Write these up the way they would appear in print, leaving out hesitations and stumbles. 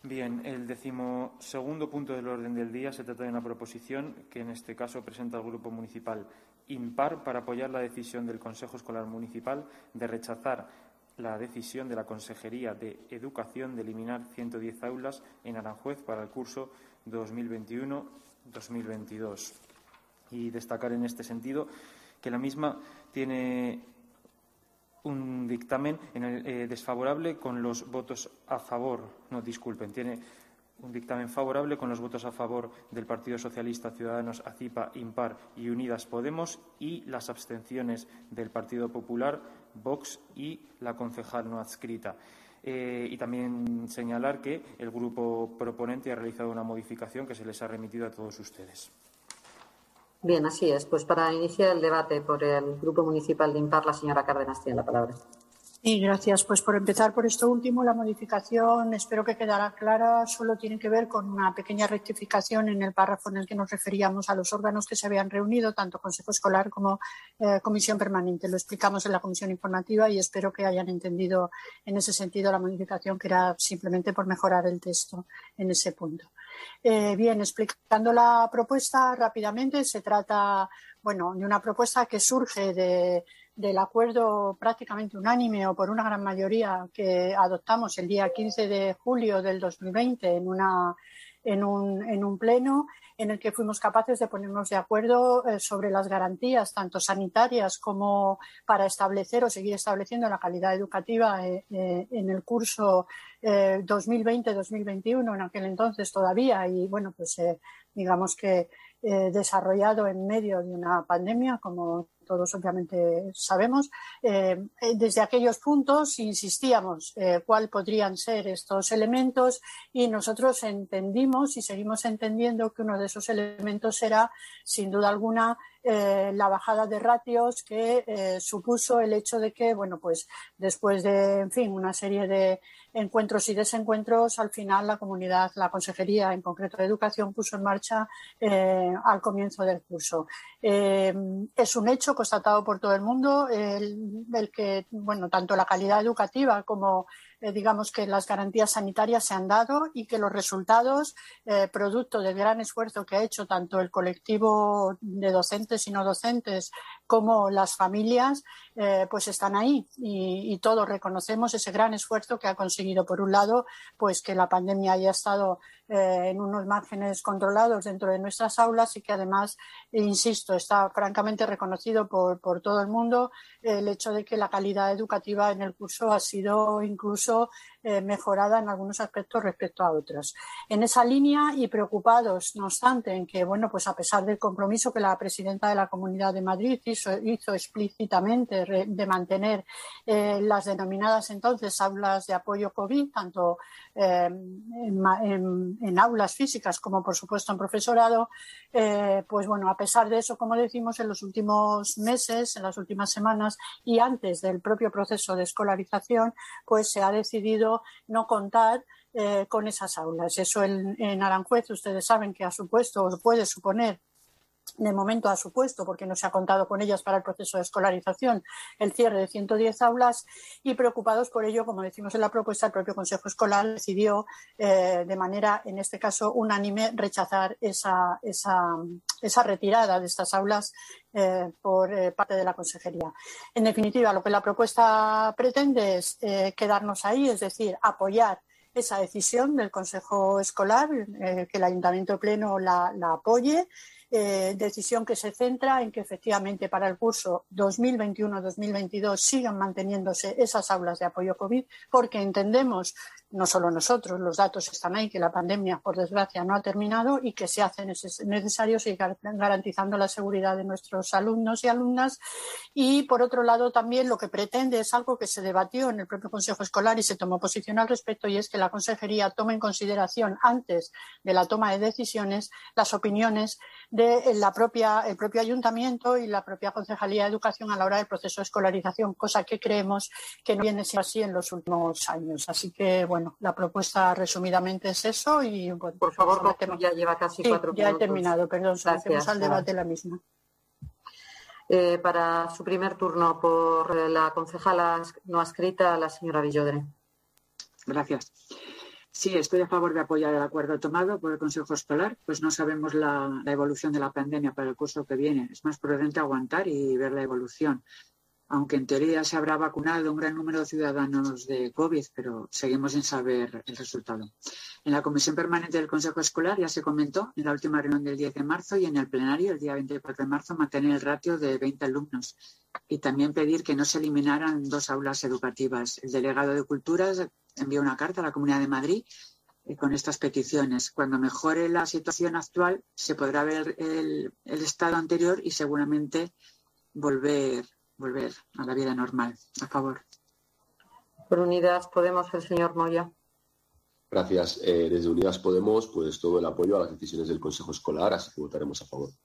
Bien, el 12º punto del orden del día se trata de una proposición que en este caso presenta el Grupo Municipal Impar para apoyar la decisión del Consejo Escolar Municipal de rechazar la decisión de la Consejería de Educación de eliminar 110 aulas en Aranjuez para el curso 2021-2022. Y destacar en este sentido que la misma tiene un dictamen desfavorable con los votos a favor. No, disculpen, tiene un dictamen favorable con los votos a favor del Partido Socialista, Ciudadanos, ACIPA, Impar y Unidas Podemos y las abstenciones del Partido Popular, Vox y la concejal no adscrita. Y también señalar que el grupo proponente ha realizado una modificación que se les ha remitido a todos ustedes. Bien, así es. Pues para iniciar el debate por el Grupo Municipal de Impar, la señora Cárdenas tiene la palabra. Sí, gracias. Pues por empezar por esto último, la modificación, espero que quedará clara, solo tiene que ver con una pequeña rectificación en el párrafo en el que nos referíamos a los órganos que se habían reunido, tanto Consejo Escolar como Comisión Permanente. Lo explicamos en la comisión informativa y espero que hayan entendido en ese sentido la modificación, que era simplemente por mejorar el texto en ese punto. Bien, explicando la propuesta rápidamente, se trata, de una propuesta que surge del acuerdo prácticamente unánime o por una gran mayoría que adoptamos el día 15 de julio del 2020 en un pleno en el que fuimos capaces de ponernos de acuerdo sobre las garantías tanto sanitarias como para establecer o seguir estableciendo la calidad educativa en el curso 2020-2021, en aquel entonces todavía, y digamos que desarrollado en medio de una pandemia, como todos obviamente sabemos. Desde aquellos puntos insistíamos cuáles podrían ser estos elementos y nosotros entendimos y seguimos entendiendo que uno de esos elementos era, sin duda alguna, la bajada de ratios que supuso el hecho de que, después de, una serie de encuentros y desencuentros, al final la Consejería, en concreto de Educación, puso en marcha al comienzo del curso. Es un hecho constatado por todo el mundo el que, tanto la calidad educativa como digamos que las garantías sanitarias se han dado y que los resultados, producto del gran esfuerzo que ha hecho tanto el colectivo de docentes y no docentes como las familias, pues están ahí y todos reconocemos ese gran esfuerzo que ha conseguido, por un lado, pues que la pandemia haya estado en unos márgenes controlados dentro de nuestras aulas y que además, insisto, está francamente reconocido por todo el mundo el hecho de que la calidad educativa en el curso ha sido incluso mejorada en algunos aspectos respecto a otros. En esa línea y preocupados, no obstante, en que, a pesar del compromiso que la presidenta de la Comunidad de Madrid hizo explícitamente de mantener las denominadas entonces aulas de apoyo COVID, tanto en aulas físicas como, por supuesto, en profesorado, a pesar de eso, como decimos, en los últimos meses, en las últimas semanas y antes del propio proceso de escolarización, pues se ha decidido no contar con esas aulas. Eso en Aranjuez, ustedes saben que ha supuesto o puede suponer, de momento ha supuesto, porque no se ha contado con ellas para el proceso de escolarización, el cierre de 110 aulas y preocupados por ello, como decimos en la propuesta, el propio Consejo Escolar decidió de manera, en este caso, unánime rechazar esa retirada de estas aulas por parte de la Consejería. En definitiva, lo que la propuesta pretende es quedarnos ahí, es decir, apoyar esa decisión del Consejo Escolar, que el Ayuntamiento Pleno la apoye, decisión que se centra en que efectivamente para el curso 2021-2022 sigan manteniéndose esas aulas de apoyo COVID, porque entendemos, no solo nosotros, los datos están ahí, que la pandemia, por desgracia, no ha terminado y que se hace necesario seguir garantizando la seguridad de nuestros alumnos y alumnas. Y, por otro lado, también lo que pretende es algo que se debatió en el propio Consejo Escolar y se tomó posición al respecto, y es que la Consejería tome en consideración, antes de la toma de decisiones, las opiniones del propio Ayuntamiento y la propia Concejalía de Educación a la hora del proceso de escolarización, cosa que creemos que no viene siendo así en los últimos años. Así que, la propuesta resumidamente es eso y, por favor, ya lleva casi 4 minutos. Ya he terminado, perdón, sometemos al debate la misma. Para su primer turno, por la concejala no adscrita, la señora Villodre. Gracias. Sí, estoy a favor de apoyar el acuerdo tomado por el Consejo Escolar, pues no sabemos la evolución de la pandemia para el curso que viene. Es más prudente aguantar y ver la evolución. Aunque en teoría se habrá vacunado un gran número de ciudadanos de COVID, pero seguimos sin saber el resultado. En la Comisión Permanente del Consejo Escolar ya se comentó en la última reunión del 10 de marzo y en el plenario, el día 24 de marzo, mantener el ratio de 20 alumnos y también pedir que no se eliminaran 2 aulas educativas. El delegado de Culturas envió una carta a la Comunidad de Madrid con estas peticiones. Cuando mejore la situación actual, se podrá ver el estado anterior y seguramente volver a la vida normal. A favor. Por Unidas Podemos, el señor Moya. Gracias. Desde Unidas Podemos, pues todo el apoyo a las decisiones del Consejo Escolar, así que votaremos a favor.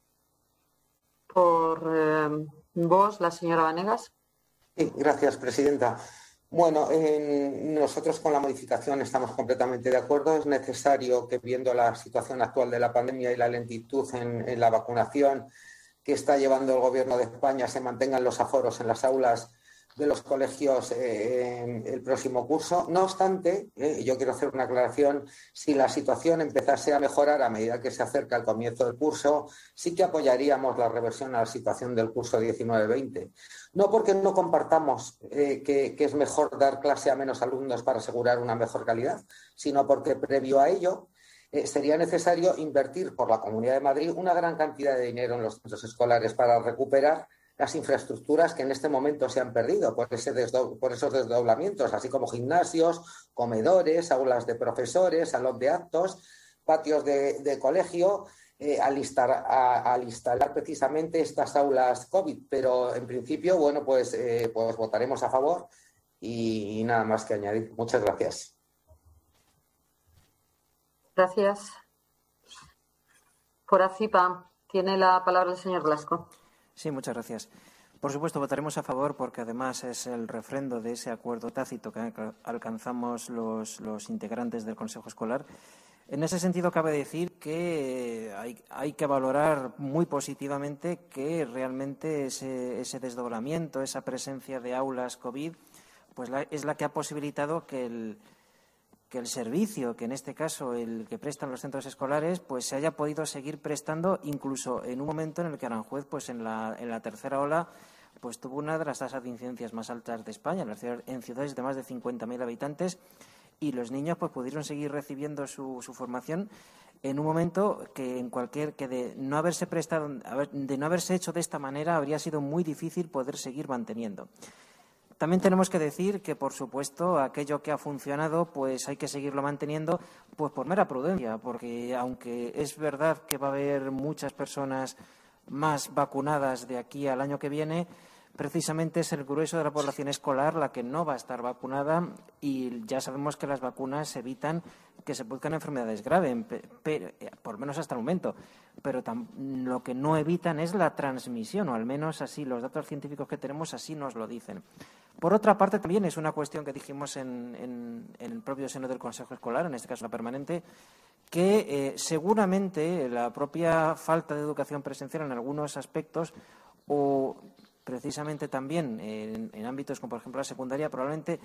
Por Vox, la señora Vanegas. Sí, gracias, presidenta. Bueno, nosotros con la modificación estamos completamente de acuerdo. Es necesario que, viendo la situación actual de la pandemia y la lentitud en la vacunación que está llevando el Gobierno de España, se mantengan los aforos en las aulas de los colegios el próximo curso. No obstante, yo quiero hacer una aclaración: si la situación empezase a mejorar a medida que se acerca el comienzo del curso, sí que apoyaríamos la reversión a la situación del curso 19-20. No porque no compartamos que es mejor dar clase a menos alumnos para asegurar una mejor calidad, sino porque previo a ello sería necesario invertir por la Comunidad de Madrid una gran cantidad de dinero en los centros escolares para recuperar las infraestructuras que en este momento se han perdido por esos desdoblamientos, así como gimnasios, comedores, aulas de profesores, salón de actos, patios de colegio, al instalar precisamente estas aulas COVID. Pero en principio, bueno, pues votaremos a favor y nada más que añadir. Muchas gracias. Gracias. Por ACIPA tiene la palabra el señor Blasco. Sí, muchas gracias. Por supuesto, votaremos a favor porque además es el refrendo de ese acuerdo tácito que alcanzamos los integrantes del Consejo Escolar. En ese sentido, cabe decir que hay que valorar muy positivamente que realmente ese desdoblamiento, esa presencia de aulas COVID, pues es la que ha posibilitado que el servicio, que en este caso el que prestan los centros escolares, pues se haya podido seguir prestando incluso en un momento en el que Aranjuez, pues en la tercera ola, pues tuvo una de las tasas de incidencias más altas de España, en ciudades de más de 50.000 habitantes, y los niños pues pudieron seguir recibiendo su formación en un momento que de no haberse hecho de esta manera habría sido muy difícil poder seguir manteniendo. También tenemos que decir que, por supuesto, aquello que ha funcionado, pues hay que seguirlo manteniendo, pues por mera prudencia, porque aunque es verdad que va a haber muchas personas más vacunadas de aquí al año que viene, precisamente es el grueso de la población escolar la que no va a estar vacunada y ya sabemos que las vacunas evitan que se produzcan enfermedades graves, por lo menos hasta el momento, pero lo que no evitan es la transmisión, o al menos así los datos científicos que tenemos así nos lo dicen. Por otra parte, también es una cuestión que dijimos en el propio seno del Consejo Escolar, en este caso la permanente, que seguramente la propia falta de educación presencial en algunos aspectos o precisamente también en ámbitos como, por ejemplo, la secundaria, probablemente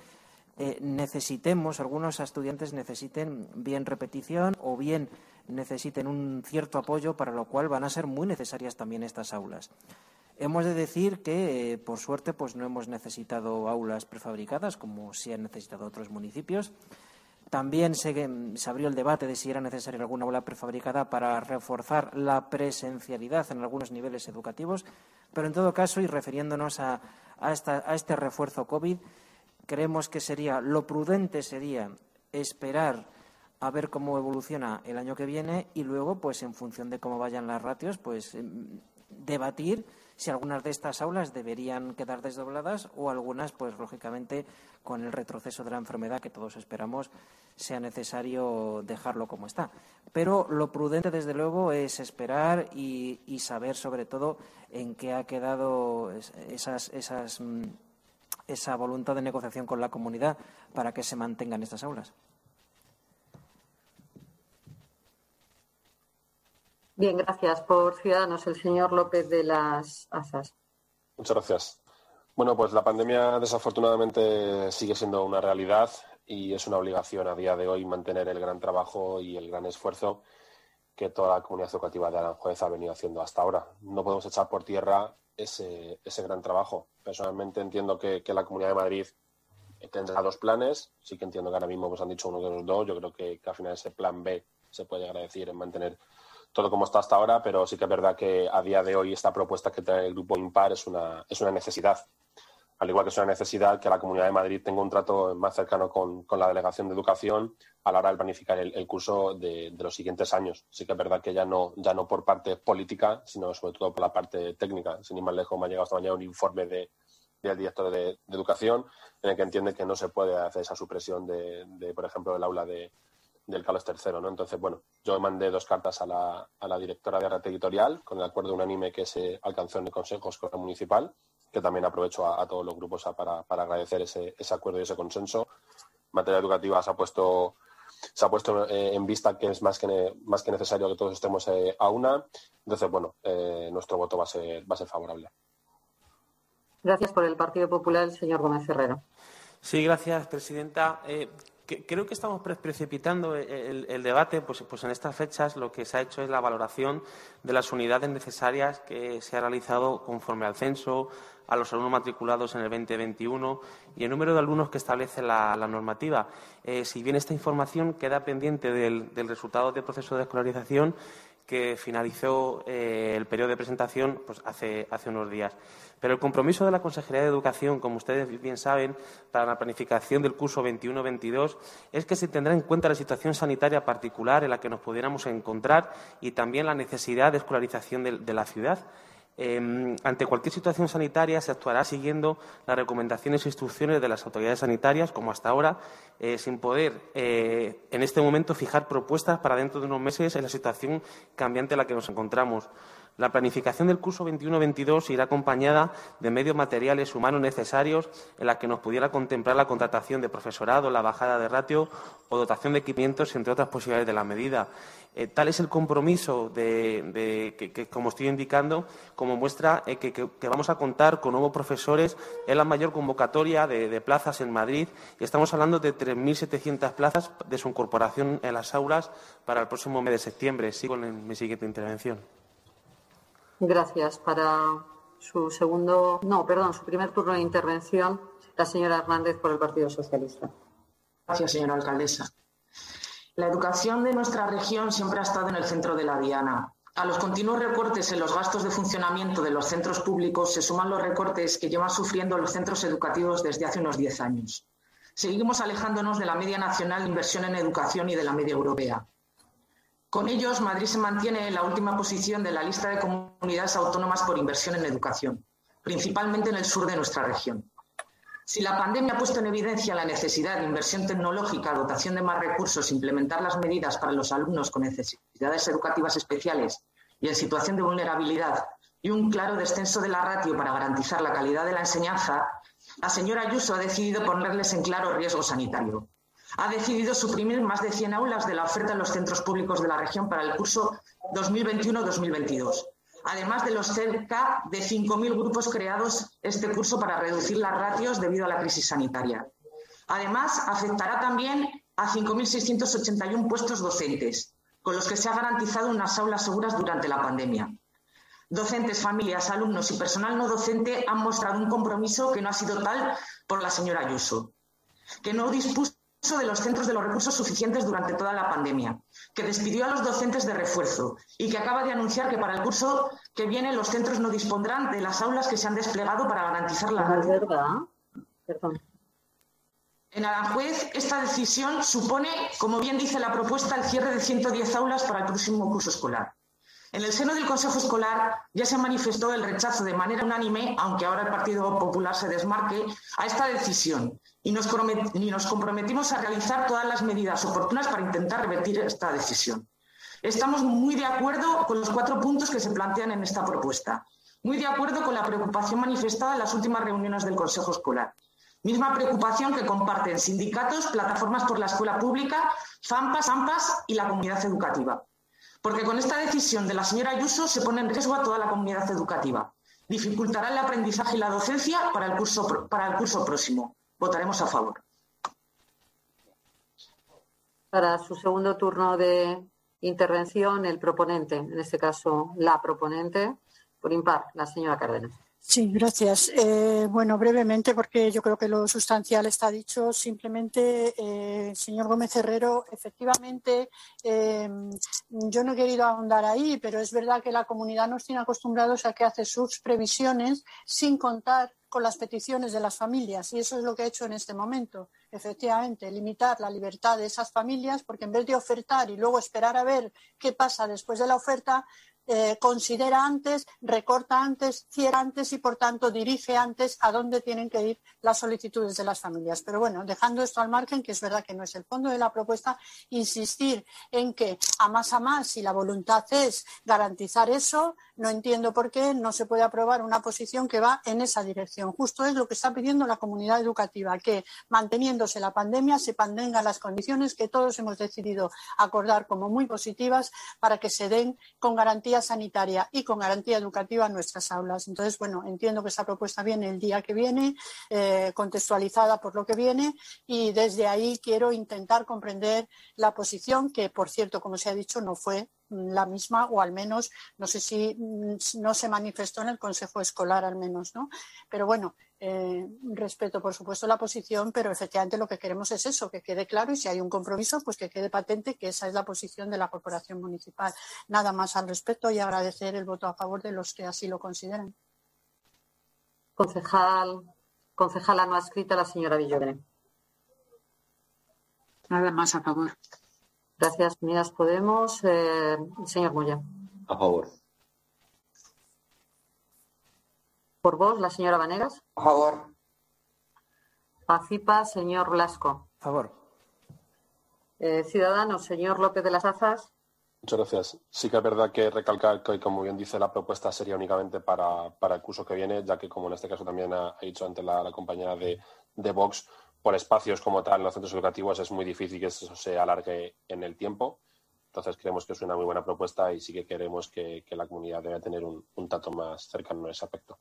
algunos estudiantes necesiten bien repetición o bien necesiten un cierto apoyo, para lo cual van a ser muy necesarias también estas aulas. Hemos de decir que, por suerte, pues no hemos necesitado aulas prefabricadas, como sí han necesitado otros municipios. También se abrió el debate de si era necesaria alguna aula prefabricada para reforzar la presencialidad en algunos niveles educativos, pero en todo caso, y refiriéndonos a este refuerzo COVID, creemos que lo prudente sería esperar a ver cómo evoluciona el año que viene y luego, pues en función de cómo vayan las ratios, pues debatir si algunas de estas aulas deberían quedar desdobladas o algunas, pues lógicamente, con el retroceso de la enfermedad que todos esperamos, sea necesario dejarlo como está. Pero lo prudente, desde luego, es esperar y saber, sobre todo, en qué ha quedado esa voluntad de negociación con la comunidad para que se mantengan estas aulas. Bien, gracias. Por Ciudadanos, el señor López de las Azas. Muchas gracias. Bueno, pues la pandemia desafortunadamente sigue siendo una realidad y es una obligación a día de hoy mantener el gran trabajo y el gran esfuerzo que toda la comunidad educativa de Aranjuez ha venido haciendo hasta ahora. No podemos echar por tierra ese gran trabajo. Personalmente entiendo que la Comunidad de Madrid tendrá 2 planes. Sí que entiendo que ahora mismo pues han dicho uno de los 2. Yo creo que al final ese plan B se puede llegar a decir en mantener todo como está hasta ahora, pero sí que es verdad que a día de hoy esta propuesta que trae el Grupo Impar es una necesidad. Al igual que es una necesidad que la Comunidad de Madrid tenga un trato más cercano con la Delegación de Educación a la hora de planificar el curso de los siguientes años. Sí que es verdad que ya no por parte política, sino sobre todo por la parte técnica. Sin ir más lejos, me ha llegado esta mañana un informe del director de Educación en el que entiende que no se puede hacer esa supresión de por ejemplo, del aula del Carlos III, ¿no? Entonces, bueno, yo mandé 2 cartas a la directora de área territorial con el acuerdo unánime que se alcanzó en el Consejo Escolar Municipal, que también aprovecho a todos los grupos para agradecer ese acuerdo y ese consenso. En materia educativa se ha puesto en vista que es más que necesario que todos estemos a una. Entonces, bueno, nuestro voto va a ser favorable. Gracias. Por el Partido Popular, el señor Gómez Ferrero. Sí, gracias, presidenta. Creo que estamos precipitando el debate, pues en estas fechas lo que se ha hecho es la valoración de las unidades necesarias que se ha realizado conforme al censo, a los alumnos matriculados en el 2021 y el número de alumnos que establece la normativa. Si bien esta información queda pendiente del resultado del proceso de escolarización que finalizó el periodo de presentación pues hace unos días. Pero el compromiso de la Consejería de Educación, como ustedes bien saben, para la planificación del curso 21-22 es que se tendrá en cuenta la situación sanitaria particular en la que nos pudiéramos encontrar y también la necesidad de escolarización de la ciudad. Ante cualquier situación sanitaria se actuará siguiendo las recomendaciones e instrucciones de las autoridades sanitarias, como hasta ahora, sin poder en este momento fijar propuestas para dentro de unos meses en la situación cambiante en la que nos encontramos. La planificación del curso 21-22 irá acompañada de medios materiales humanos necesarios en la que nos pudiera contemplar la contratación de profesorado, la bajada de ratio o dotación de equipamientos, entre otras posibilidades de la medida. Tal es el compromiso que, como estoy indicando, como muestra que vamos a contar con nuevos profesores en la mayor convocatoria de plazas en Madrid y estamos hablando de 3.700 plazas de su incorporación en las aulas para el próximo mes de septiembre. Sigo en mi siguiente intervención. Gracias. Para su primer turno de intervención, la señora Hernández por el Partido Socialista. Gracias, señora alcaldesa. La educación de nuestra región siempre ha estado en el centro de la diana. A los continuos recortes en los gastos de funcionamiento de los centros públicos se suman los recortes que llevan sufriendo los centros educativos desde hace unos 10 años. Seguimos alejándonos de la media nacional de inversión en educación y de la media europea. Con ellos, Madrid se mantiene en la última posición de la lista de comunidades autónomas por inversión en educación, principalmente en el sur de nuestra región. Si la pandemia ha puesto en evidencia la necesidad de inversión tecnológica, dotación de más recursos, implementar las medidas para los alumnos con necesidades educativas especiales y en situación de vulnerabilidad y un claro descenso de la ratio para garantizar la calidad de la enseñanza, la señora Ayuso ha decidido ponerles en claro riesgo sanitario. Ha decidido suprimir más de 100 aulas de la oferta en los centros públicos de la región para el curso 2021-2022, además de los cerca de 5.000 grupos creados este curso para reducir las ratios debido a la crisis sanitaria. Además, afectará también a 5.681 puestos docentes, con los que se ha garantizado unas aulas seguras durante la pandemia. Docentes, familias, alumnos y personal no docente han mostrado un compromiso que no ha sido tal por la señora Ayuso, que no dispuso de los centros de los recursos suficientes durante toda la pandemia, que despidió a los docentes de refuerzo y que acaba de anunciar que para el curso que viene los centros no dispondrán de las aulas que se han desplegado para garantizar la ¿Es verdad? Perdón. En Aranjuez, esta decisión supone, como bien dice la propuesta, el cierre de 110 aulas para el próximo curso escolar. En el seno del Consejo Escolar ya se manifestó el rechazo de manera unánime, aunque ahora el Partido Popular se desmarque, a esta decisión y nos comprometimos a realizar todas las medidas oportunas para intentar revertir esta decisión. Estamos muy de acuerdo con los 4 puntos que se plantean en esta propuesta, muy de acuerdo con la preocupación manifestada en las últimas reuniones del Consejo Escolar. Misma preocupación que comparten sindicatos, plataformas por la escuela pública, FAMPAS, AMPAS y la comunidad educativa. Porque con esta decisión de la señora Ayuso se pone en riesgo a toda la comunidad educativa. Dificultará el aprendizaje y la docencia para el curso próximo. Votaremos a favor. Para su segundo turno de intervención, el proponente, en este caso la proponente, por impar, la señora Cárdenas. Sí, gracias. Bueno, brevemente, porque yo creo que lo sustancial está dicho. Simplemente, señor Gómez Herrero, efectivamente, yo no he querido ahondar ahí, pero es verdad que la comunidad nos tiene acostumbrados a que hace sus previsiones sin contar con las peticiones de las familias, y eso es lo que he hecho en este momento. Efectivamente, limitar la libertad de esas familias, porque en vez de ofertar y luego esperar a ver qué pasa después de la oferta, considera antes, recorta antes, cierra antes y, por tanto, dirige antes a dónde tienen que ir las solicitudes de las familias. Pero bueno, dejando esto al margen, que es verdad que no es el fondo de la propuesta, insistir en que a más, si la voluntad es garantizar eso, no entiendo por qué no se puede aprobar una posición que va en esa dirección. Justo es lo que está pidiendo la comunidad educativa, que manteniéndose la pandemia se mantengan las condiciones que todos hemos decidido acordar como muy positivas para que se den con garantía sanitaria y con garantía educativa en nuestras aulas. Entonces, bueno, entiendo que esta propuesta viene el día que viene, contextualizada por lo que viene, y desde ahí quiero intentar comprender la posición que, por cierto, como se ha dicho, no fue la misma, o al menos no sé si no se manifestó en el Consejo Escolar, al menos, ¿no? Pero bueno, respeto por supuesto la posición, pero efectivamente lo que queremos es eso, que quede claro, y si hay un compromiso, pues que quede patente que esa es la posición de la Corporación Municipal. Nada más al respecto, y agradecer el voto a favor de los que así lo consideren. Concejala no adscrita, la señora Villové. Nada más a favor. Gracias, Unidas Podemos. Señor Moya. A favor. Por vos, la señora Vanegas. A favor. Pacipa, señor Blasco. A favor. Ciudadanos, señor López de las Azas. Muchas gracias. Sí que es verdad que recalcar que, como bien dice, la propuesta sería únicamente para el curso que viene, ya que, como en este caso también ha dicho antes la compañera de Vox, por espacios como tal en los centros educativos es muy difícil que eso se alargue en el tiempo. Entonces creemos que es una muy buena propuesta y sí que queremos que la comunidad debe tener un trato más cercano en ese aspecto.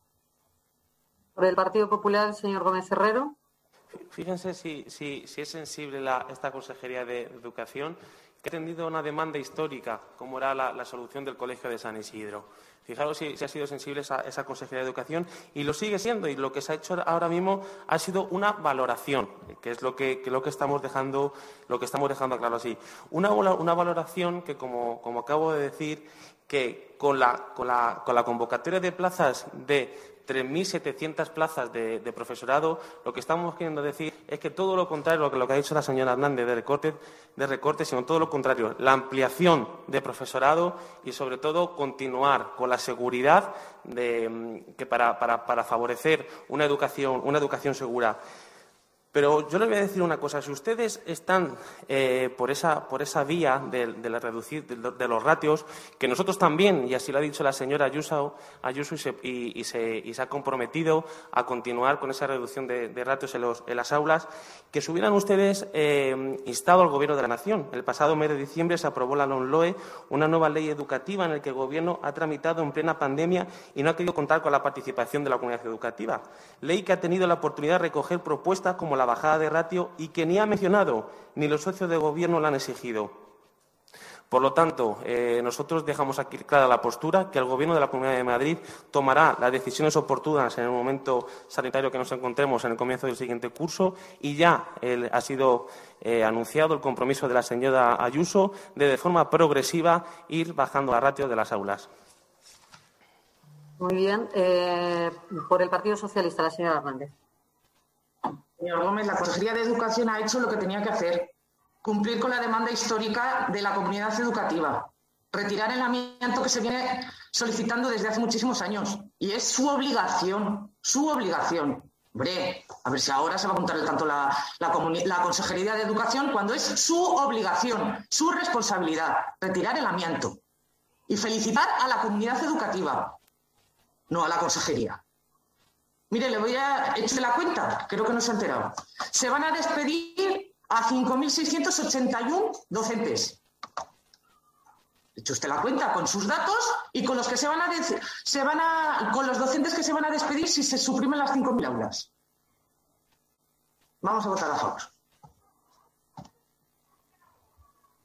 Por el Partido Popular, el señor Gómez Herrero. Fíjense si es sensible esta Consejería de Educación, que ha atendido una demanda histórica, como era la solución del Colegio de San Isidro. Fijaros si ha sido sensible esa Consejería de Educación, y lo sigue siendo, y lo que se ha hecho ahora mismo ha sido una valoración, que es lo que estamos dejando claro así. Una valoración que, como acabo de decir, que con la convocatoria de plazas de 3.700 plazas de profesorado, lo que estamos queriendo decir es que todo lo contrario a lo que ha dicho la señora Hernández de recortes, sino todo lo contrario, la ampliación de profesorado y, sobre todo, continuar con la seguridad que para favorecer una educación segura. Pero yo les voy a decir una cosa: si ustedes están por esa vía de reducir de los ratios, que nosotros también, y así lo ha dicho la señora Ayuso y se ha comprometido a continuar con esa reducción de ratios en las aulas, que se hubieran ustedes instado al Gobierno de la Nación. El pasado mes de diciembre se aprobó la LOMLOE, una nueva ley educativa en la que el Gobierno ha tramitado en plena pandemia y no ha querido contar con la participación de la comunidad educativa. Ley que ha tenido la oportunidad de recoger propuestas como la bajada de ratio y que ni ha mencionado ni los socios de Gobierno la han exigido. Por lo tanto, nosotros dejamos aquí clara la postura, que el Gobierno de la Comunidad de Madrid tomará las decisiones oportunas en el momento sanitario que nos encontremos en el comienzo del siguiente curso, y ya ha sido anunciado el compromiso de la señora Ayuso de forma progresiva ir bajando la ratio de las aulas. Muy bien. Por el Partido Socialista, la señora Hernández. Señor Gómez, la Consejería de Educación ha hecho lo que tenía que hacer: cumplir con la demanda histórica de la comunidad educativa, retirar el amianto que se viene solicitando desde hace muchísimos años. Y es su obligación, Hombre, a ver si ahora se va a apuntar el tanto la Consejería de Educación, cuando es su obligación, su responsabilidad, retirar el amianto. Y felicitar a la comunidad educativa, no a la Consejería. Mire, le voy a echarle la cuenta, creo que no se ha enterado. Se van a despedir a 5.681 docentes. Eche usted la cuenta con sus datos y con los que con los docentes que se van a despedir si se suprimen las 5.000 aulas. Vamos a votar a favor.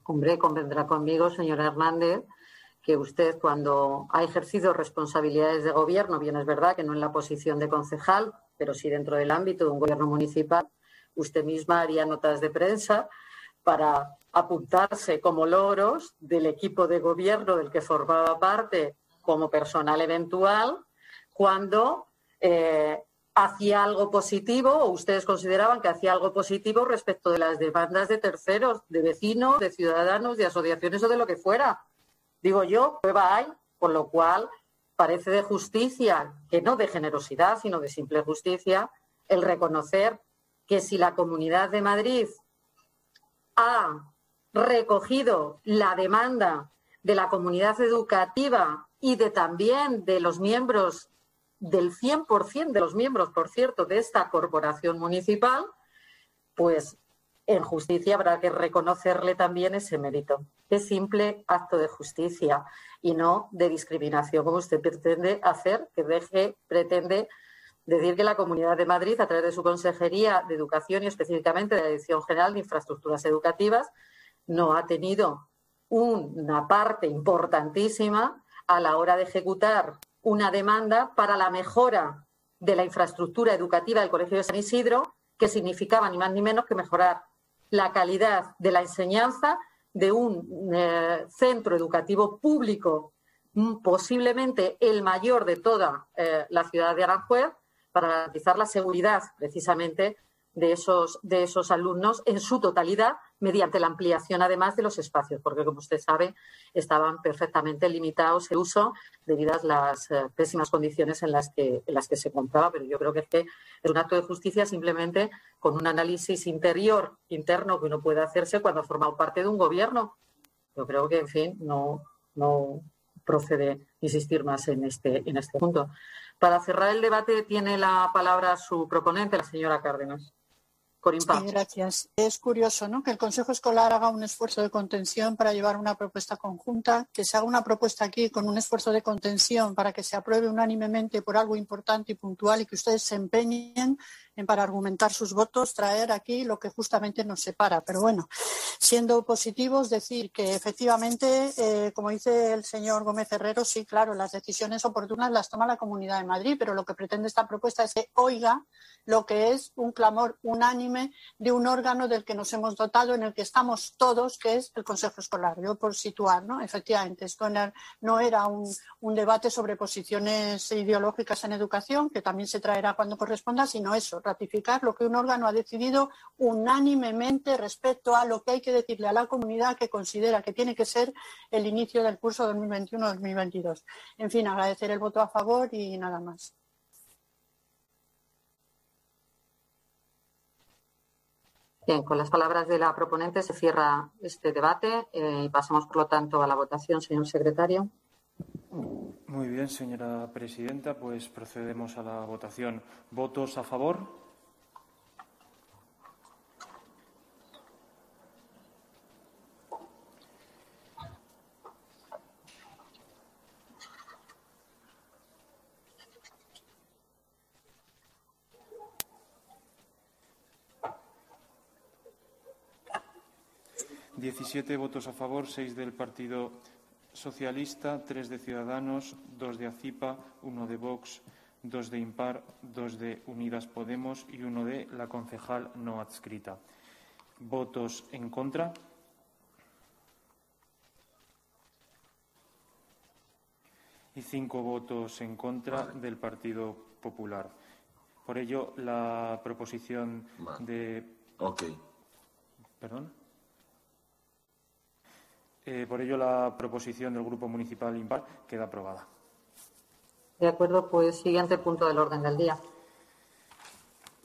Hombre, convendrá conmigo, señora Hernández, que usted, cuando ha ejercido responsabilidades de gobierno, bien es verdad que no en la posición de concejal, pero sí dentro del ámbito de un gobierno municipal, usted misma haría notas de prensa para apuntarse como logros del equipo de gobierno del que formaba parte como personal eventual cuando hacía algo positivo, o ustedes consideraban que hacía algo positivo respecto de las demandas de terceros, de vecinos, de ciudadanos, de asociaciones o de lo que fuera. Digo yo, prueba hay, por lo cual parece de justicia, que no de generosidad, sino de simple justicia, el reconocer que si la Comunidad de Madrid ha recogido la demanda de la comunidad educativa y de también de los miembros, del 100% de los miembros, por cierto, de esta corporación municipal, pues en justicia habrá que reconocerle también ese mérito. Es simple acto de justicia y no de discriminación, como usted pretende hacer, que pretende decir que la Comunidad de Madrid, a través de su Consejería de Educación y específicamente de la Dirección General de Infraestructuras Educativas, no ha tenido una parte importantísima a la hora de ejecutar una demanda para la mejora de la infraestructura educativa del Colegio de San Isidro, que significaba ni más ni menos que mejorar la calidad de la enseñanza de un centro educativo público, posiblemente el mayor de toda la ciudad de Aranjuez, para garantizar la seguridad precisamente de esos alumnos en su totalidad, mediante la ampliación además de los espacios, porque como usted sabe estaban perfectamente limitados el uso debido a las pésimas condiciones en las que se contaba. Pero yo creo que es un acto de justicia simplemente con un análisis interno que uno puede hacerse cuando ha formado parte de un gobierno. Yo creo que, en fin, no procede insistir más en este punto. Para cerrar el debate tiene la palabra su proponente, la señora Cárdenas. Sí, gracias. Es curioso, ¿no?, que el Consejo Escolar haga un esfuerzo de contención para llevar una propuesta conjunta, que se haga una propuesta aquí con un esfuerzo de contención para que se apruebe unánimemente por algo importante y puntual y que ustedes se empeñen en, para argumentar sus votos, traer aquí lo que justamente nos separa. Pero bueno, siendo positivos, decir que efectivamente, como dice el señor Gómez Herrero, sí, claro, las decisiones oportunas las toma la Comunidad de Madrid, pero lo que pretende esta propuesta es que oiga lo que es un clamor unánime de un órgano del que nos hemos dotado, en el que estamos todos, que es el Consejo Escolar. Yo por situar, ¿no? Efectivamente, esto no era un debate sobre posiciones ideológicas en educación, que también se traerá cuando corresponda, sino eso, ratificar lo que un órgano ha decidido unánimemente respecto a lo que hay que decirle a la comunidad que considera que tiene que ser el inicio del curso 2021-2022. En fin, agradecer el voto a favor y nada más. Bien, con las palabras de la proponente se cierra este debate y pasamos, por lo tanto, a la votación, señor secretario. Muy bien, señora presidenta, pues procedemos a la votación. ¿Votos a favor? ¿17 votos a favor, 6 del Partido Socialista, 3 de Ciudadanos, 2 de ACIPA, 1 de Vox, 2 de Impar, 2 de Unidas Podemos y 1 de la concejal no adscrita? ¿Votos en contra? Y 5 votos en contra del Partido Popular. Por ello, la proposición de... ¿Perdón? Por ello, la proposición del Grupo Municipal Impar queda aprobada. De acuerdo, pues siguiente punto del orden del día.